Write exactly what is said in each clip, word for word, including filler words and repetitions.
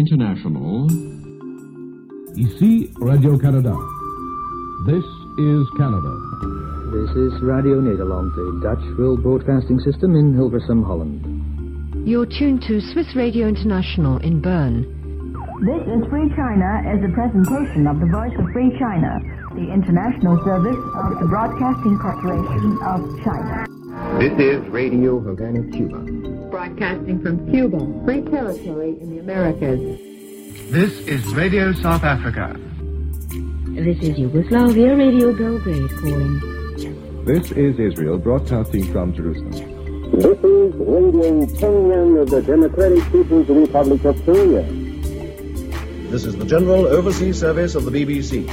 International. Ici Radio-Canada. This is Canada. This is Radio Nederland, the Dutch World Broadcasting System in Hilversum, Holland. You're tuned to Swiss Radio International in Bern. This is Free China as a presentation of the Voice of Free China, the international service of the Broadcasting Corporation of China. This is Radio Havana, Cuba. Broadcasting from Cuba, free territory in the Americas. This is Radio South Africa. This is Yugoslavia Radio Belgrade calling. This is Israel broadcasting from Jerusalem. This is Radio Pyongyang of the Democratic People's Republic of Korea. This is the General Overseas Service of the B B C.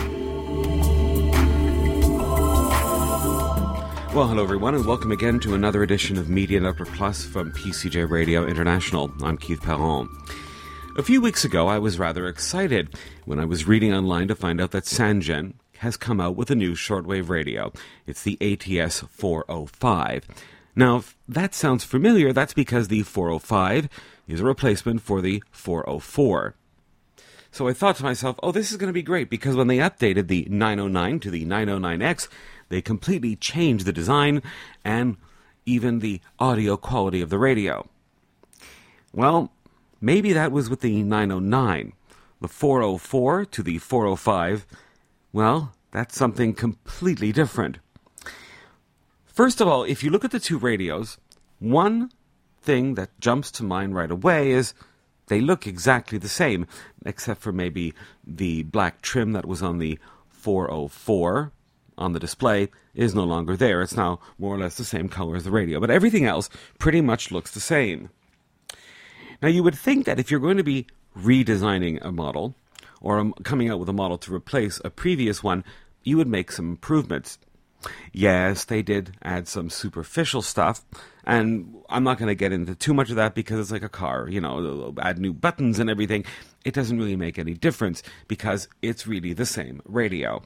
Well, hello everyone, and welcome again to another edition of Media Network Plus from P C J Radio International. I'm Keith Perron. A few weeks ago, I was rather excited when I was reading online to find out that Sangen has come out with a new shortwave radio. It's the A T S four oh five. Now, if that sounds familiar, that's because the four oh five is a replacement for the four oh four. So I thought to myself, oh, this is going to be great, because when they updated the nine oh nine to the nine oh nine X, they completely changed the design and even the audio quality of the radio. Well, maybe that was with the nine oh nine. The four oh four to the four oh five, well, that's something completely different. First of all, if you look at the two radios, one thing that jumps to mind right away is they look exactly the same, except for maybe the black trim that was on the four oh four on the display is no longer there. It's now more or less the same color as the radio, but everything else pretty much looks the same. Now, you would think that if you're going to be redesigning a model, or coming out with a model to replace a previous one, you would make some improvements. Yes, they did add some superficial stuff, and I'm not going to get into too much of that because it's like a car, you know, they'll add new buttons and everything. It doesn't really make any difference because it's really the same radio.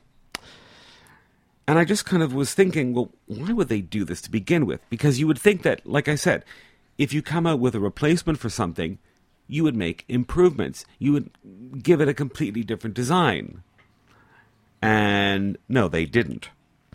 And I just kind of was thinking, well, why would they do this to begin with? Because you would think that, like I said, if you come out with a replacement for something, you would make improvements. You would give it a completely different design. And no, they didn't.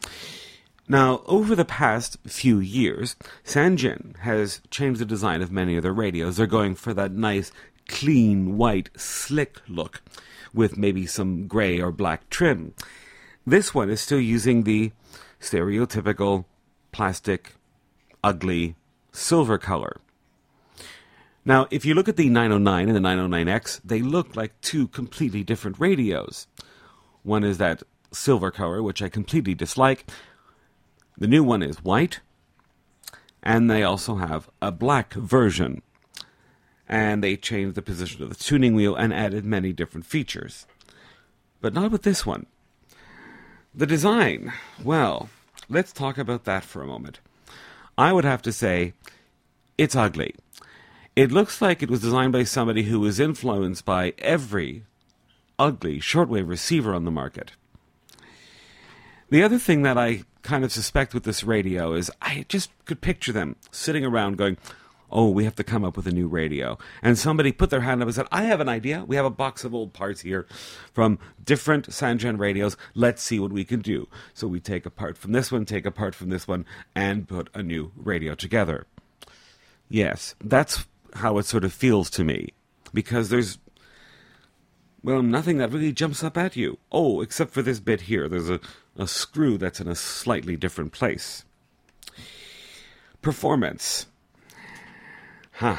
Now, over the past few years, Sangen has changed the design of many of their radios. They're going for that nice, clean, white, slick look with maybe some gray or black trim. This one is still using the stereotypical plastic, ugly, silver color. Now, if you look at the nine oh nine and the nine oh nine X, they look like two completely different radios. One is that silver color, which I completely dislike. The new one is white, and they also have a black version. And they changed the position of the tuning wheel and added many different features. But not with this one. The design, well, let's talk about that for a moment. I would have to say, it's ugly. It looks like it was designed by somebody who was influenced by every ugly shortwave receiver on the market. The other thing that I kind of suspect with this radio is I just could picture them sitting around going, oh, we have to come up with a new radio. And somebody put their hand up and said, I have an idea. We have a box of old parts here from different Sangen radios. Let's see what we can do. So we take a part from this one, take a part from this one, and put a new radio together. Yes, that's how it sort of feels to me. Because there's, well, nothing that really jumps up at you. Oh, except for this bit here. There's a, a screw that's in a slightly different place. Performance. Huh.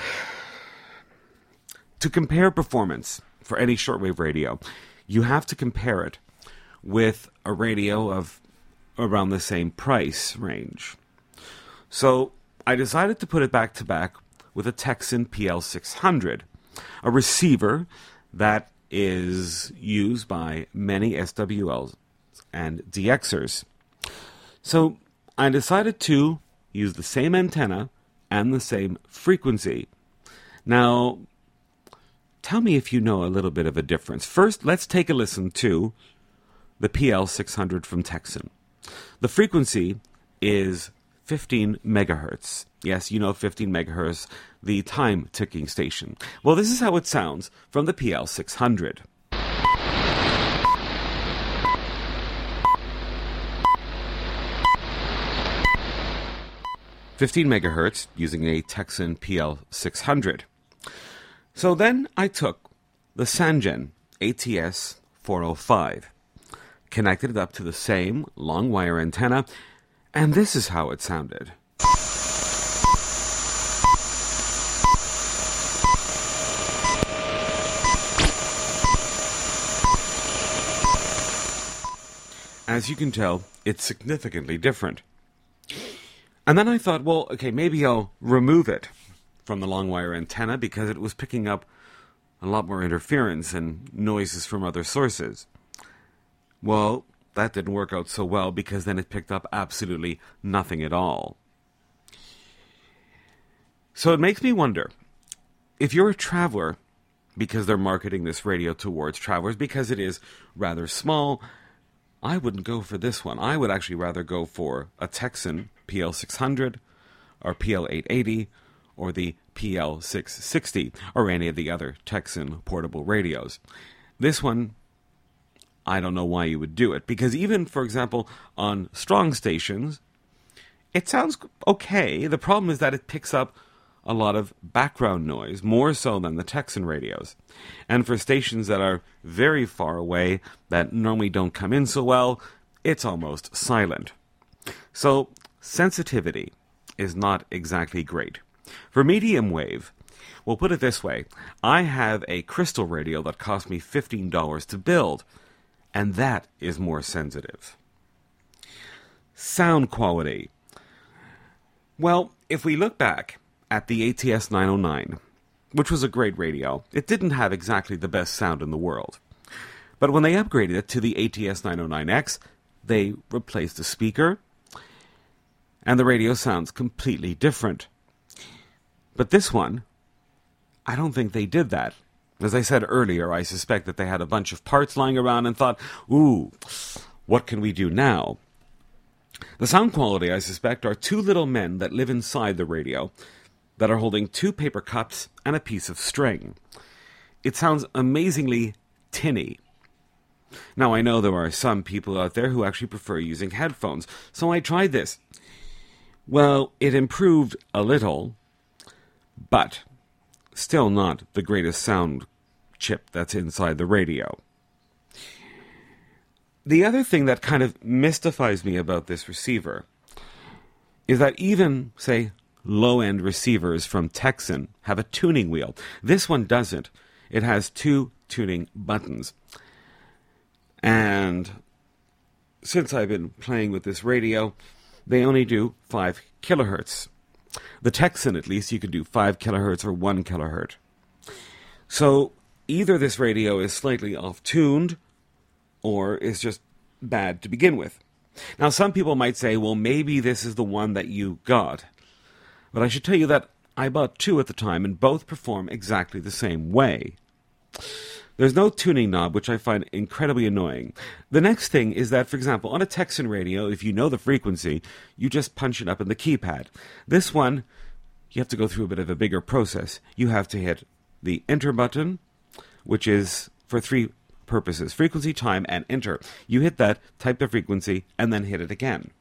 To compare performance for any shortwave radio, you have to compare it with a radio of around the same price range. So I decided to put it back to back with a Tecsun P L six hundred, a receiver that is used by many S W Ls and D Xers. So I decided to use the same antenna and the same frequency. Now, tell me if you know a little bit of a difference. First, let's take a listen to the P L six hundred from Tecsun. The frequency is fifteen megahertz. Yes, you know fifteen megahertz, the time-ticking station. Well, this is how it sounds from the P L six hundred. fifteen megahertz using a Texan P L six hundred. So then I took the Sangen A T S four oh five, connected it up to the same long wire antenna, and this is how it sounded. As you can tell, it's significantly different. And then I thought, well, okay, maybe I'll remove it from the long wire antenna because it was picking up a lot more interference and noises from other sources. Well, that didn't work out so well because then it picked up absolutely nothing at all. So it makes me wonder, if you're a traveler, because they're marketing this radio towards travelers, because it is rather small, I wouldn't go for this one. I would actually rather go for a Texan P L six hundred or P L eight eighty or the P L six sixty or any of the other Texan portable radios. This one, I don't know why you would do it, because even, for example, on strong stations, it sounds okay. The problem is that it picks up a lot of background noise, more so than the Texan radios. And for stations that are very far away, that normally don't come in so well, it's almost silent. So, sensitivity is not exactly great. For medium wave, we'll put it this way, I have a crystal radio that cost me fifteen dollars to build, and that is more sensitive. Sound quality. Well, if we look back at the A T S nine oh nine, which was a great radio, it didn't have exactly the best sound in the world. But when they upgraded it to the A T S nine oh nine X, they replaced the speaker, and the radio sounds completely different. But this one, I don't think they did that. As I said earlier, I suspect that they had a bunch of parts lying around and thought, ooh, what can we do now? The sound quality, I suspect, are two little men that live inside the radio that are holding two paper cups and a piece of string. It sounds amazingly tinny. Now, I know there are some people out there who actually prefer using headphones, so I tried this. Well, it improved a little, but still not the greatest sound chip that's inside the radio. The other thing that kind of mystifies me about this receiver is that even, say, low-end receivers from Texan have a tuning wheel. This one doesn't. It has two tuning buttons. And since I've been playing with this radio, they only do five kilohertz. The Texan, at least, you can do five kilohertz or one kilohertz. So either this radio is slightly off-tuned, or is just bad to begin with. Now, some people might say, well, maybe this is the one that you got. But I should tell you that I bought two at the time, and both perform exactly the same way. There's no tuning knob, which I find incredibly annoying. The next thing is that, for example, on a Texan radio, if you know the frequency, you just punch it up in the keypad. This one, you have to go through a bit of a bigger process. You have to hit the enter button, which is for three purposes: frequency, time, and enter. You hit that, type the frequency, and then hit it again.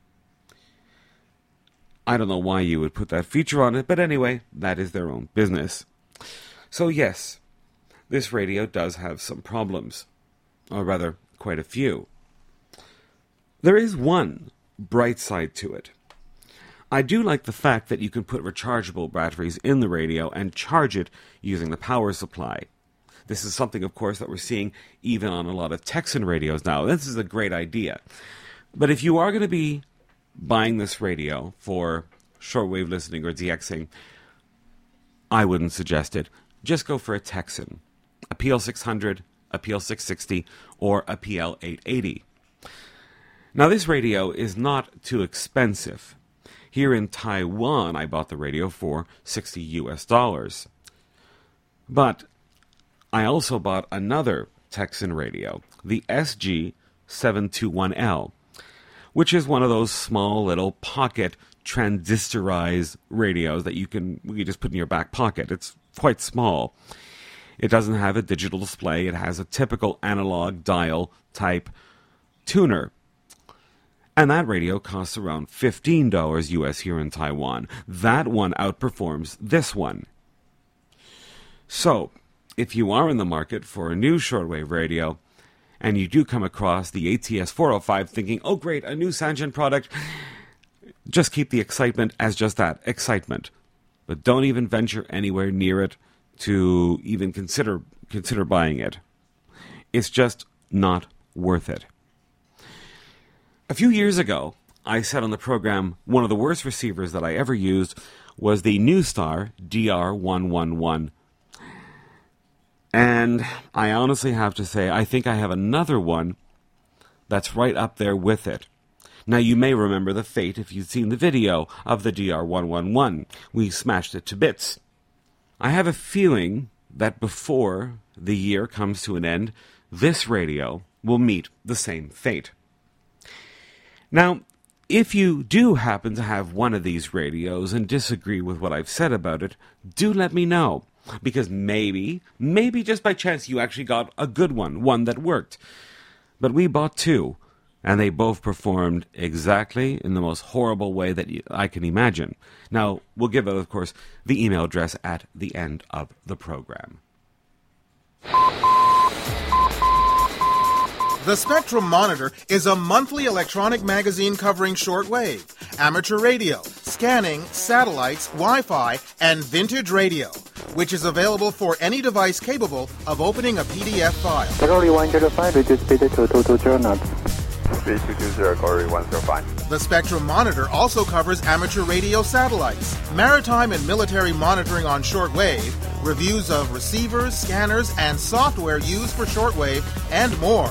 I don't know why you would put that feature on it, but anyway, that is their own business. So yes, this radio does have some problems, or rather, quite a few. There is one bright side to it. I do like the fact that you can put rechargeable batteries in the radio and charge it using the power supply. This is something, of course, that we're seeing even on a lot of Texan radios now. This is a great idea. But if you are going to be buying this radio for shortwave listening or DXing, I wouldn't suggest it. Just go for a Texan, a P L six hundred, a P L six sixty, or a P L eight eighty. Now, this radio is not too expensive. Here in Taiwan, I bought the radio for sixty U S dollars. But I also bought another Texan radio, the S G seven twenty-one L, which is one of those small little pocket transistorized radios that you can, you just put in your back pocket. It's quite small. It doesn't have a digital display. It has a typical analog dial type tuner. And that radio costs around fifteen dollars U S here in Taiwan. That one outperforms this one. So, if you are in the market for a new shortwave radio, and you do come across the A T S four oh five thinking, oh great, a new Sangean product, just keep the excitement as just that, excitement. But don't even venture anywhere near it to even consider consider buying it. It's just not worth it. A few years ago, I said on the program, one of the worst receivers that I ever used was the Newstar D R one eleven. And I honestly have to say, I think I have another one that's right up there with it. Now, you may remember the fate if you've seen the video of the D R one eleven. We smashed it to bits. I have a feeling that before the year comes to an end, this radio will meet the same fate. Now, if you do happen to have one of these radios and disagree with what I've said about it, do let me know. Because maybe, maybe just by chance you actually got a good one, one that worked. But we bought two, and they both performed exactly in the most horrible way that I can imagine. Now, we'll give out, of course, the email address at the end of the program. The Spectrum Monitor is a monthly electronic magazine covering shortwave, amateur radio, scanning, satellites, Wi-Fi, and vintage radio, which is available for any device capable of opening a P D F file. Category one zero five, reduce speed to two two zero knots. three two two zero, Category one zero five. The Spectrum Monitor also covers amateur radio satellites, maritime and military monitoring on shortwave, reviews of receivers, scanners, and software used for shortwave, and more.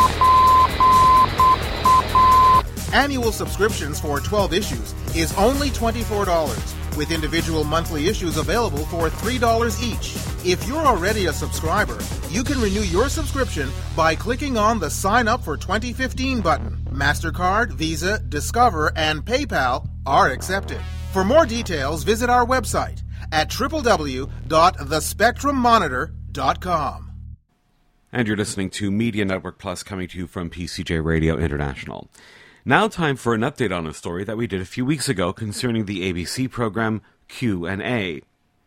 Annual subscriptions for twelve issues is only twenty-four dollars, with individual monthly issues available for three dollars each. If you're already a subscriber, you can renew your subscription by clicking on the Sign Up for twenty fifteen button. MasterCard, Visa, Discover, and PayPal are accepted. For more details, visit our website at w w w dot the spectrum monitor dot com. And you're listening to Media Network Plus, coming to you from P C J Radio International. Now time for an update on a story that we did a few weeks ago concerning the A B C program Q and A.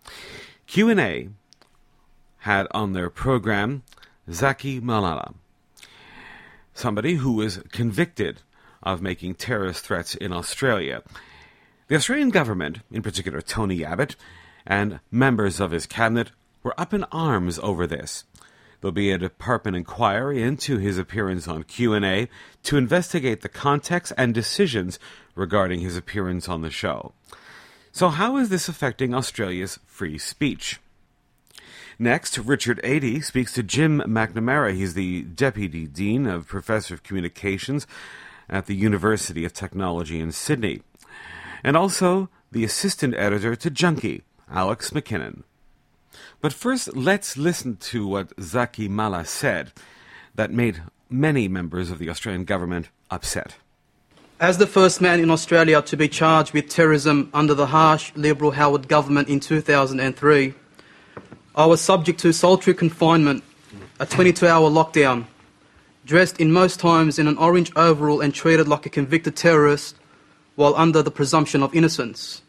Q and A had on their program Zaki Malala, somebody who was convicted of making terrorist threats in Australia. The Australian government, in particular Tony Abbott, and members of his cabinet were up in arms over this. There'll be a department inquiry into his appearance on Q and A to investigate the context and decisions regarding his appearance on the show. So how is this affecting Australia's free speech? Next, Richard Adey speaks to Jim McNamara. He's the Deputy Dean of Professor of Communications at the University of Technology in Sydney, and also the Assistant Editor to Junkie, Alex McKinnon. But first, let's listen to what Zaki Malala said that made many members of the Australian government upset. As the first man in Australia to be charged with terrorism under the harsh Liberal Howard government in two thousand three, I was subject to solitary confinement, a twenty-two hour lockdown, dressed in most times in an orange overall and treated like a convicted terrorist while under the presumption of innocence.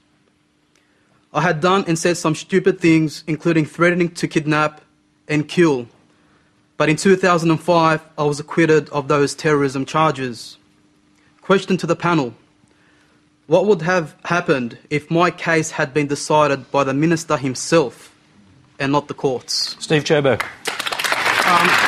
I had done and said some stupid things, including threatening to kidnap and kill. But in two thousand five, I was acquitted of those terrorism charges. Question to the panel: what would have happened if my case had been decided by the minister himself and not the courts? Steve Cherbourg. Um,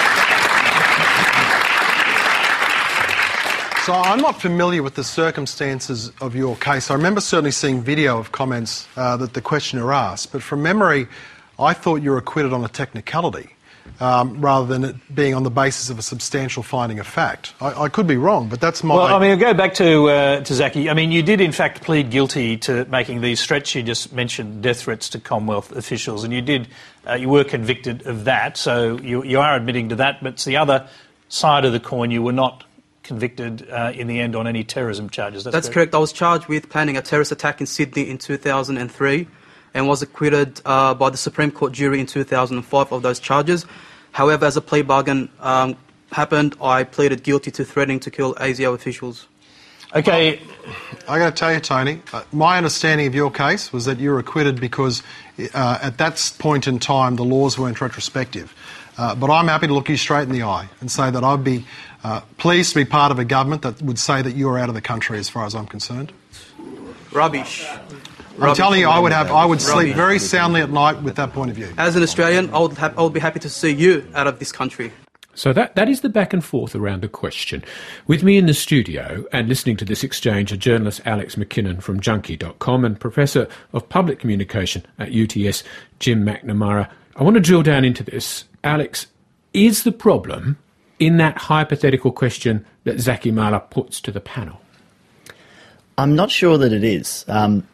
So I'm not familiar with the circumstances of your case. I remember certainly seeing video of comments uh, that the questioner asked, but from memory, I thought you were acquitted on a technicality um, rather than it being on the basis of a substantial finding of fact. I, I could be wrong, but that's my... Well, I mean, I'll go back to, uh, to Zaki. I mean, you did in fact plead guilty to making these threats. You just mentioned death threats to Commonwealth officials, and you did, uh, you were convicted of that, so you, you are admitting to that, but it's the other side of the coin. You were not convicted uh, in the end on any terrorism charges. That's, That's correct? correct. I was charged with planning a terrorist attack in Sydney in two thousand three and was acquitted uh, by the Supreme Court jury in two thousand five of those charges. However, as a plea bargain um, happened, I pleaded guilty to threatening to kill A S I O officials. Okay. I got to tell you, Tony, uh, my understanding of your case was that you were acquitted because uh, at that point in time the laws weren't retrospective. Uh, but I'm happy to look you straight in the eye and say that I'd be uh, pleased to be part of a government that would say that you're out of the country as far as I'm concerned. Rubbish. I'm Rubbish. telling you, I would have, I would sleep Rubbish. very soundly at night with that point of view. As an Australian, I would, ha- I would be happy to see you out of this country. So that, that is the back and forth around the question. With me in the studio and listening to this exchange are journalist Alex McKinnon from Junkee dot com and Professor of Public Communication at U T S, Jim McNamara. I want to drill down into this. Alex, is the problem in that hypothetical question that Zaki Mallah puts to the panel? I'm not sure that it is. Um,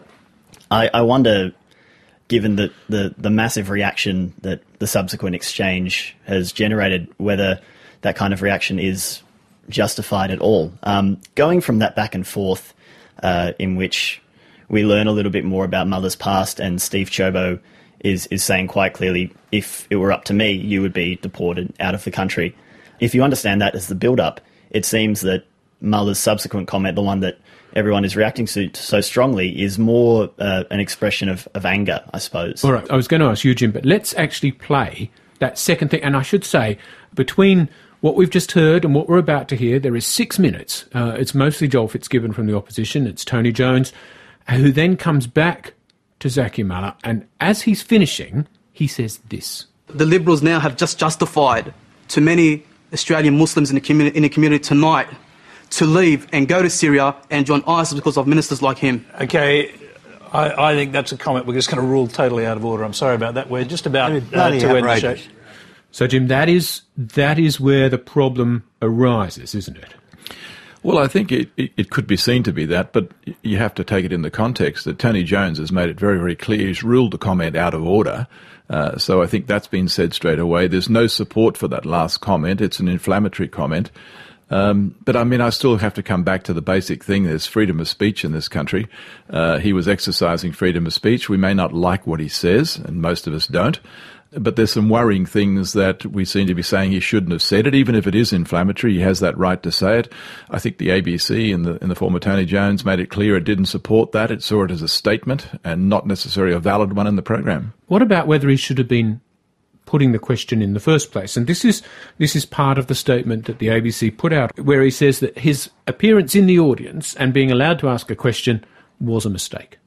I, I wonder, given the, the, the massive reaction that the subsequent exchange has generated, whether that kind of reaction is justified at all. Um, going from that back and forth uh, in which we learn a little bit more about Mallah's past, and Steve Ciobo is, is saying quite clearly, if it were up to me, you would be deported out of the country. If you understand that as the build-up, it seems that Mallah's subsequent comment, the one that everyone is reacting to so strongly, is more uh, an expression of, of anger, I suppose. All right, I was going to ask you, Jim, but let's actually play that second thing. And I should say, between what we've just heard and what we're about to hear, there is six minutes. Uh, it's mostly Joel Fitzgibbon from the opposition. It's Tony Jones, who then comes back to Zaki Mallah. And as he's finishing, he says this. The Liberals now have just justified to many Australian Muslims in the, communi- in the community tonight to leave and go to Syria and join ISIS because of ministers like him. Okay, I, I think that's a comment we're just going to rule totally out of order. I'm sorry about that. We're just about uh, to end the show. So, Jim, that is that is where the problem arises, isn't it? Well, I think it, it, it could be seen to be that, but you have to take it in the context that Tony Jones has made it very, very clear. He's ruled the comment out of order. Uh, so I think that's been said straight away. There's no support for that last comment. It's an inflammatory comment. Um, but, I mean, I still have to come back to the basic thing. There's freedom of speech in this country. Uh, he was exercising freedom of speech. We may not like what he says, and most of us don't. But there's some worrying things that we seem to be saying he shouldn't have said it, even if it is inflammatory. He has that right to say it. I think the A B C in the in the form of Tony Jones made it clear it didn't support that. It saw it as a statement and not necessarily a valid one in the program. What about whether he should have been putting the question in the first place? And this is this is part of the statement that the A B C put out, where he says that his appearance in the audience and being allowed to ask a question was a mistake.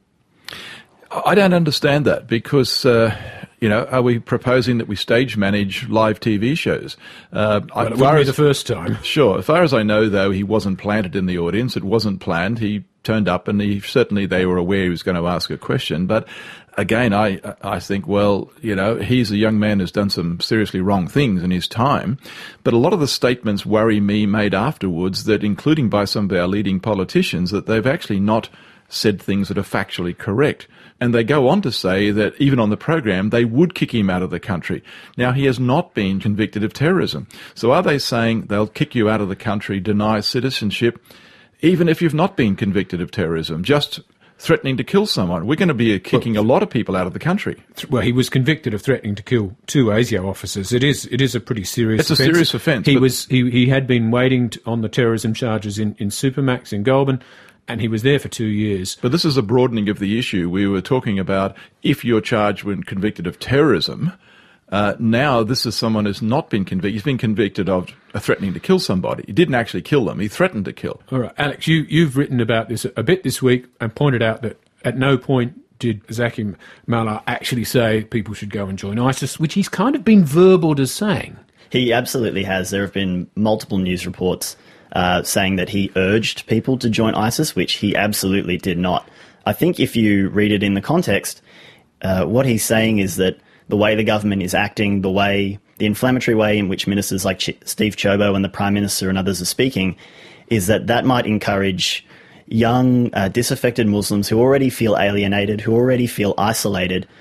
I don't understand that because, uh, you know, are we proposing that we stage manage live T V shows? Uh, well, it wouldn't be the first time. Sure. As far as I know, though, he wasn't planted in the audience. It wasn't planned. He turned up and he certainly they were aware he was going to ask a question. But again, I I think, well, you know, he's a young man who's done some seriously wrong things in his time. But a lot of the statements worry me made afterwards, that including by some of our leading politicians, that they've actually not said things that are factually correct. And they go on to say that even on the program, they would kick him out of the country. Now, he has not been convicted of terrorism. So are they saying they'll kick you out of the country, deny citizenship, even if you've not been convicted of terrorism, just threatening to kill someone? We're going to be kicking well, a lot of people out of the country. Well, he was convicted of threatening to kill two A S I O officers. It is it is a pretty serious it's offence. It's a serious offence. He, was, he, he had been waiting to, on the terrorism charges in, in Supermax in Goulburn, and he was there for two years. But this is a broadening of the issue. We were talking about if you're charged when convicted of terrorism. Uh, now this is someone who's not been convicted. He's been convicted of threatening to kill somebody. He didn't actually kill them. He threatened to kill. All right, Alex, you, you've written about this a bit this week and pointed out that at no point did Zaki Mallah actually say people should go and join ISIS, which he's kind of been verbal as saying. He absolutely has. There have been multiple news reports Uh, saying that he urged people to join ISIS, which he absolutely did not. I think if you read it in the context, uh, what he's saying is that the way the government is acting, the way, the inflammatory way in which ministers like Ch- Steve Ciobo and the Prime Minister and others are speaking, is that that might encourage young, uh, disaffected Muslims who already feel alienated, who already feel isolated.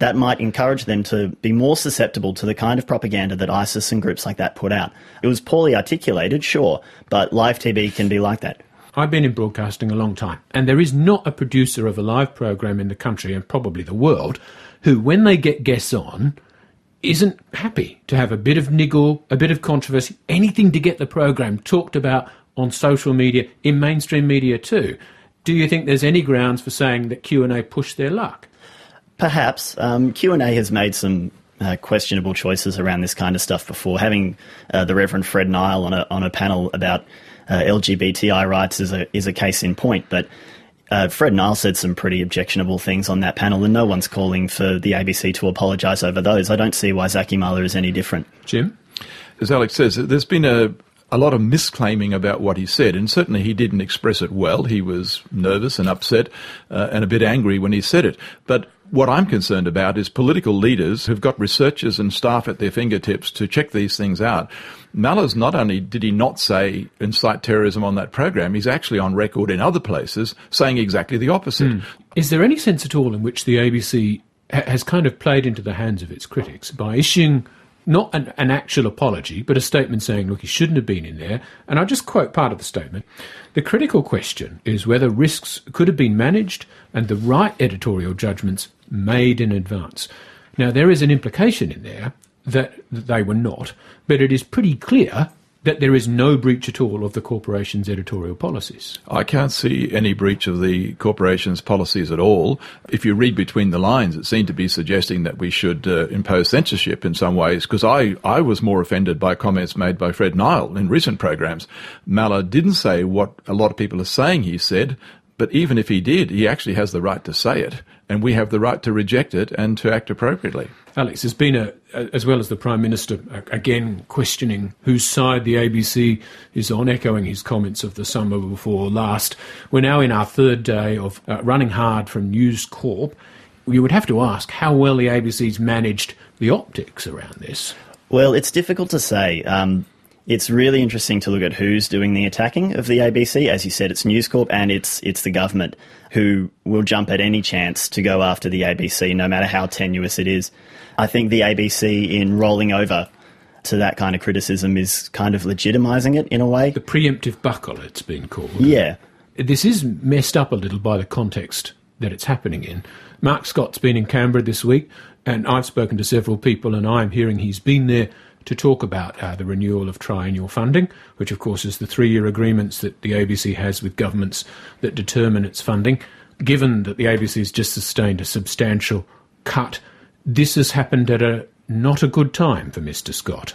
that might encourage them to be more susceptible to the kind of propaganda that ISIS and groups like that put out. It was poorly articulated, sure, but live T V can be like that. I've been in broadcasting a long time, and there is not a producer of a live program in the country, and probably the world, who, when they get guests on, isn't happy to have a bit of niggle, a bit of controversy, anything to get the program talked about on social media, in mainstream media too. Do you think there's any grounds for saying that Q and A pushed their luck? Perhaps. Um, Q and A has made some uh, questionable choices around this kind of stuff before. Having uh, the Reverend Fred Nile on a on a panel about uh, L G B T I rights is a is a case in point, but uh, Fred Nile said some pretty objectionable things on that panel, and no one's calling for the A B C to apologise over those. I don't see why Zaki Mallah is any different. Jim? As Alex says, there's been a a lot of misclaiming about what he said, and certainly he didn't express it well. He was nervous and upset uh, and a bit angry when he said it. But what I'm concerned about is political leaders who've got researchers and staff at their fingertips to check these things out. Mallah's not only did he not say incite terrorism on that program, he's actually on record in other places saying exactly the opposite. Mm. Is there any sense at all in which the A B C ha- has kind of played into the hands of its critics by issuing not an, an actual apology, but a statement saying, look, he shouldn't have been in there? And I'll just quote part of the statement. The critical question is whether risks could have been managed and the right editorial judgments made in advance. Now, there is an implication in there that they were not, but it is pretty clear that there is no breach at all of the corporation's editorial policies. I can't see any breach of the corporation's policies at all. If you read between the lines, it seemed to be suggesting that we should uh, impose censorship in some ways, because I, I was more offended by comments made by Fred Nile in recent programs. Mallah didn't say what a lot of people are saying he said, but even if he did, he actually has the right to say it, and we have the right to reject it and to act appropriately. Alex, there's been, a, as well as the Prime Minister, again questioning whose side the A B C is on, echoing his comments of the summer before last. We're now in our third day of uh, running hard from News Corp. You would have to ask how well the A B C's managed the optics around this. Well, it's difficult to say. Um, it's really interesting to look at who's doing the attacking of the A B C. As you said, it's News Corp and it's it's the government who will jump at any chance to go after the A B C, no matter how tenuous it is. I think the A B C, in rolling over to that kind of criticism, is kind of legitimising it in a way. The preemptive buckle, it's been called. Yeah. This is messed up a little by the context that it's happening in. Mark Scott's been in Canberra this week, and I've spoken to several people, and I'm hearing he's been there to talk about uh, the renewal of triennial funding, which of course is the three-year agreements that the A B C has with governments that determine its funding. Given that the A B C has just sustained a substantial cut, this has happened at a not a good time for Mister Scott.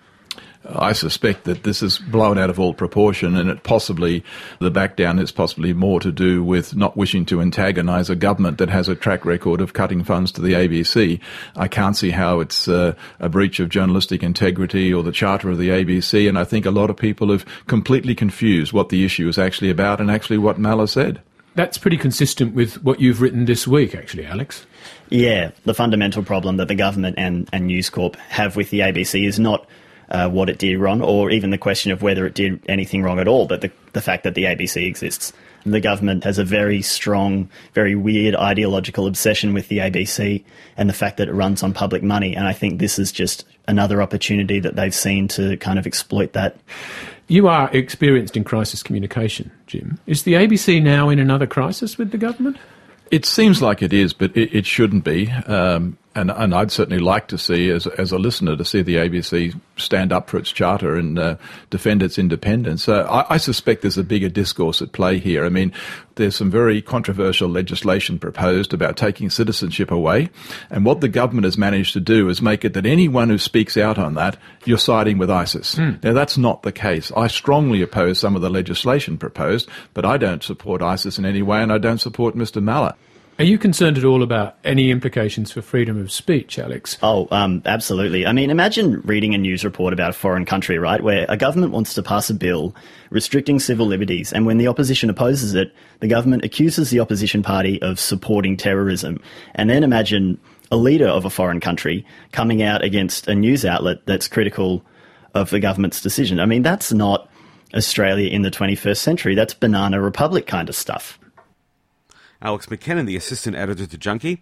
I suspect that this is blown out of all proportion, and it possibly, the back down is possibly more to do with not wishing to antagonise a government that has a track record of cutting funds to the A B C. I can't see how it's uh, a breach of journalistic integrity or the charter of the A B C, and I think a lot of people have completely confused what the issue is actually about and actually what Mallah said. That's pretty consistent with what you've written this week, actually, Alex. Yeah, the fundamental problem that the government and, and News Corp have with the A B C is not uh, what it did wrong, or even the question of whether it did anything wrong at all, but the, the fact that the A B C exists. And the government has a very strong, very weird ideological obsession with the A B C and the fact that it runs on public money, and I think this is just another opportunity that they've seen to kind of exploit that. You are experienced in crisis communication, Jim. Is the A B C now in another crisis with the government? It seems like it is, but it, it shouldn't be. Um, and, and I'd certainly like to see, as, as a listener, to see the A B C stand up for its charter and uh, defend its independence. Uh, I, I suspect there's a bigger discourse at play here. I mean, there's some very controversial legislation proposed about taking citizenship away. And what the government has managed to do is make it that anyone who speaks out on that, you're siding with ISIS. Mm. Now, that's not the case. I strongly oppose some of the legislation proposed, but I don't support ISIS in any way, and I don't support Mister Mallah. Are you concerned at all about any implications for freedom of speech, Alex? Oh, um, absolutely. I mean, imagine reading a news report about a foreign country, right, where a government wants to pass a bill restricting civil liberties, and when the opposition opposes it, the government accuses the opposition party of supporting terrorism. And then imagine a leader of a foreign country coming out against a news outlet that's critical of the government's decision. I mean, that's not Australia in the twenty-first century. That's Banana Republic kind of stuff. Alex McKinnon, the assistant editor to Junkee.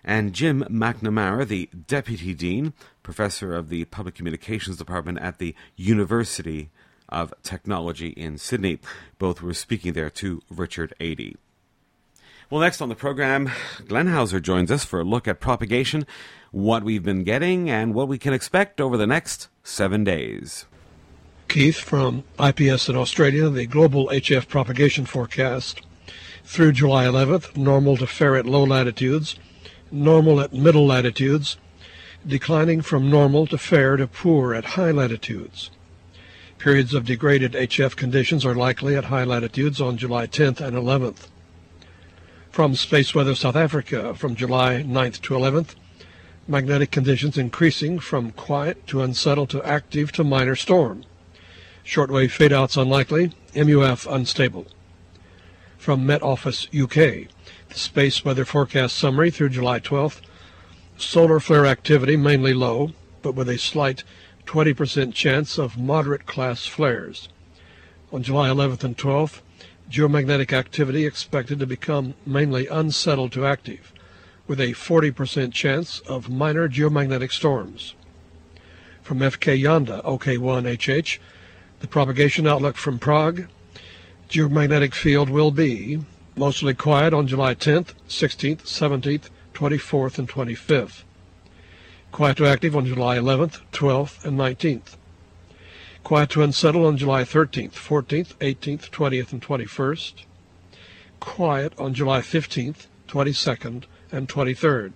and Jim McNamara, the Deputy Dean, Professor of the Public Communications Department at the University of Technology in Sydney. Both were speaking there to Richard Adey. Well, next on the program, Glenn Hauser joins us for a look at propagation, what we've been getting, and what we can expect over the next seven days. Keith from I P S in Australia, the global H F propagation forecast. Through July eleventh, normal to fair at low latitudes, normal at middle latitudes, declining from normal to fair to poor at high latitudes. Periods of degraded H F conditions are likely at high latitudes on July tenth and eleventh. From Space Weather South Africa, from July ninth to eleventh, magnetic conditions increasing from quiet to unsettled to active to minor storm. Shortwave fade-outs unlikely, M U F unstable. From Met Office U K, the Space Weather Forecast Summary through July twelfth, solar flare activity mainly low, but with a slight twenty percent chance of moderate class flares. On July eleventh and twelfth, geomagnetic activity expected to become mainly unsettled to active, with a forty percent chance of minor geomagnetic storms. From F K Yonda O K one H H, the propagation outlook from Prague, geomagnetic field will be mostly quiet on July tenth, sixteenth, seventeenth, twenty-fourth, and twenty-fifth. Quiet to active on July eleventh, twelfth, and nineteenth. Quiet to unsettle on July thirteenth, fourteenth, eighteenth, twentieth, and twenty-first. Quiet on July fifteenth, twenty-second, and twenty-third.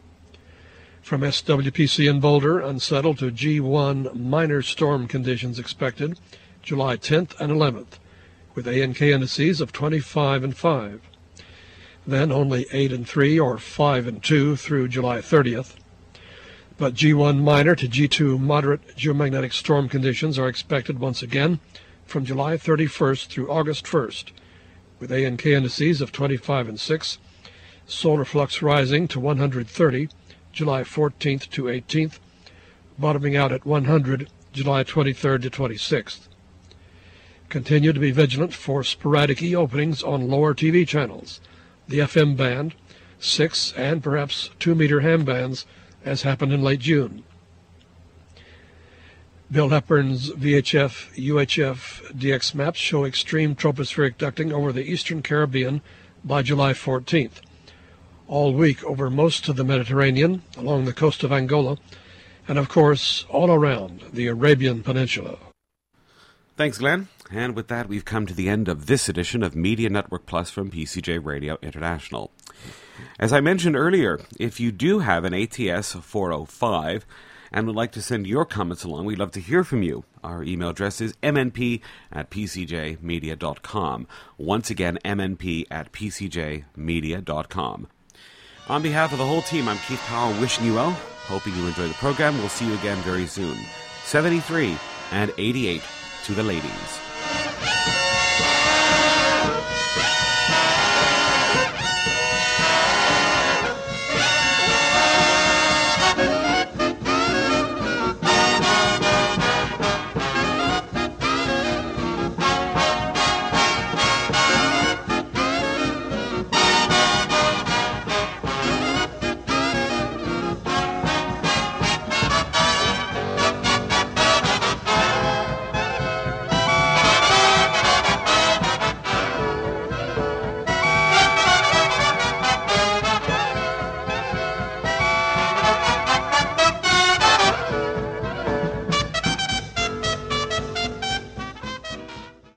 From S W P C in Boulder, unsettled to G one minor storm conditions expected July tenth and eleventh, with A and K indices of twenty-five and five. Then only eight and three or five and two through July thirtieth. But G one minor to G two moderate geomagnetic storm conditions are expected once again from July thirty-first through August first, with A and K indices of twenty-five and six, solar flux rising to one hundred thirty, July fourteenth to eighteenth, bottoming out at one hundred, July twenty-third to twenty-sixth. Continue to be vigilant for sporadic E-openings on lower T V channels, the F M band, six and perhaps two meter ham bands, as happened in late June. Bill Hepburn's V H F U H F D X maps show extreme tropospheric ducting over the eastern Caribbean by July fourteenth. All week over most of the Mediterranean, along the coast of Angola, and of course all around the Arabian Peninsula. Thanks, Glenn. And with that, we've come to the end of this edition of Media Network Plus from P C J Radio International. As I mentioned earlier, if you do have an A T S four oh five and would like to send your comments along, we'd love to hear from you. Our email address is m n p at p c j media dot com. Once again, m n p at p c j media dot com. On behalf of the whole team, I'm Keith Powell, wishing you well, hoping you enjoy the program. We'll see you again very soon. seventy-three and eighty-eight to the ladies.